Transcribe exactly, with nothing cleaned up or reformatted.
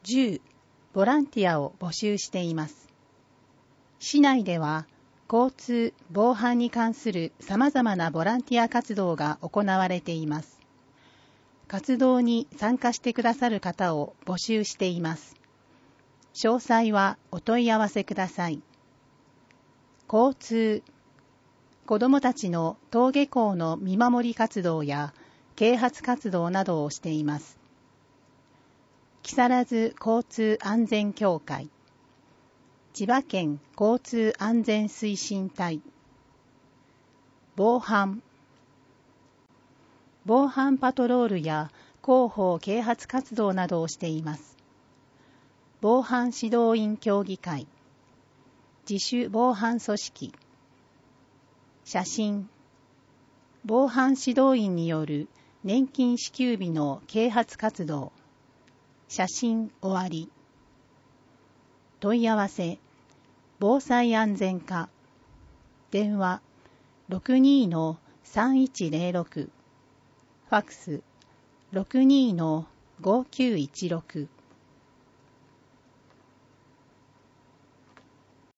じゅうボランティアを募集しています。市内では交通・防犯に関する様々なボランティア活動が行われています。活動に参加してくださる方を募集しています。詳細はお問い合わせください。交通、子どもたちの登下校の見守り活動や啓発活動などをしています。木更津交通安全協会、千葉県交通安全推進隊、防犯、防犯パトロールや広報啓発活動などをしています。防犯指導員協議会、自主防犯組織、写真、防犯指導員による年金支給日の啓発活動、写真終わり。問い合わせ、防災安全課、電話 ろくにーのさんいちぜろろく、ファックス ろくにーのごきゅういちろく。